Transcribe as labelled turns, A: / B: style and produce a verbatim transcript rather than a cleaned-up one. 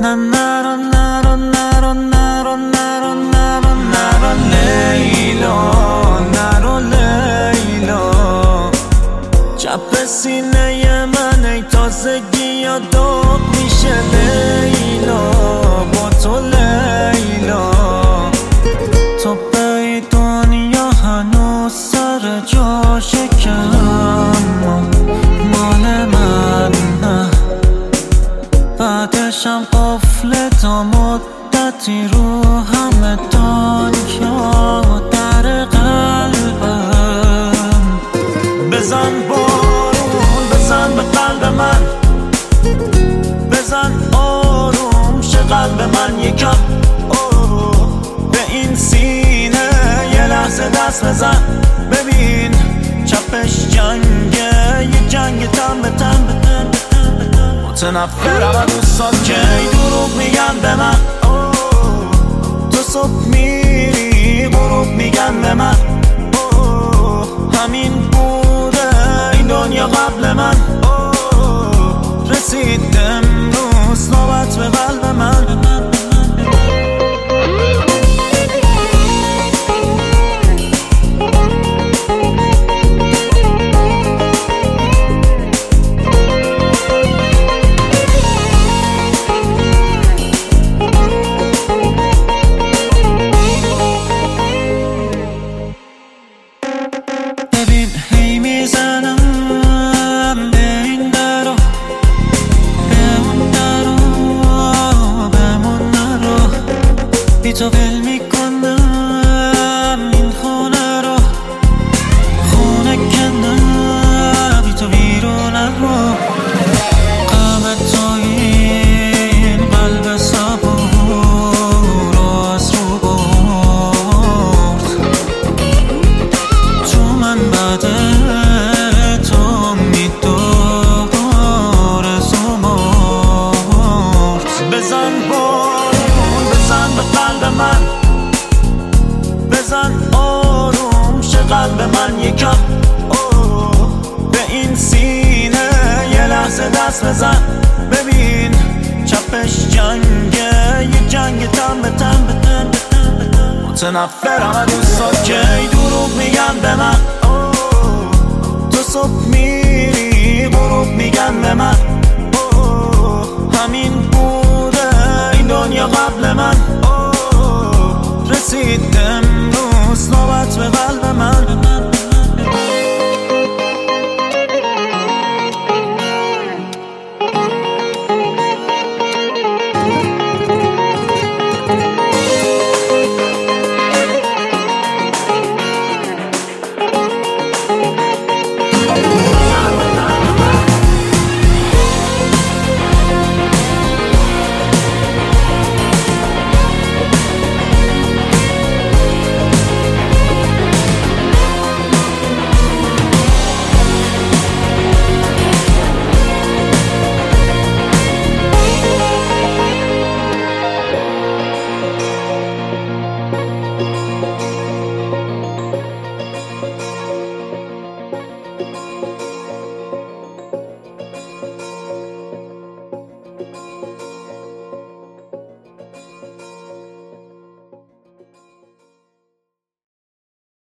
A: نه نرو نرو نرو نرو نرو نرو نرو لیلا، نرو لیلا. چپ سینه من ای تازگی یا داغ میشه لیلا، با تو لیلا. تو به دنیا هنوز سر جاشه که اما مال من نه. بعدشم قفل تا مدتی رو همه دنیا در قلبم. بزن بارون، بزن به قلب من، بزن آروم شه قلب من یکم. به این سینه یه لحظه دست بزن، ببین چپش جنگه، یه جنگ تن به تن به تن. متنفرم از دوستات که ای دروغ میگن به من. تو صبح میری غروب میگن به من. همین بوده این دنیا قبل من. رسید امروز نوبت به قلب من. ببین هی میزنم به این درو، به اون درو، بمون نرو. بی تو ول میکنم این خونه رو، خونه کنم بی تو بیرون رو. غم تویی این قلب صبور رو از رو برد. تو من بعد تو میدار زمرد. بزن بارون، بزن به قلب من، بزن آروم شه قلب من یکم. به این سینه یه لحظه دست بزن، ببین چپش جنگه، یه جنگ تن به تن به تن به تن. متنفرم از دوستات که ای دروغ میگن به من. تو صبح میری غروب میگن به من.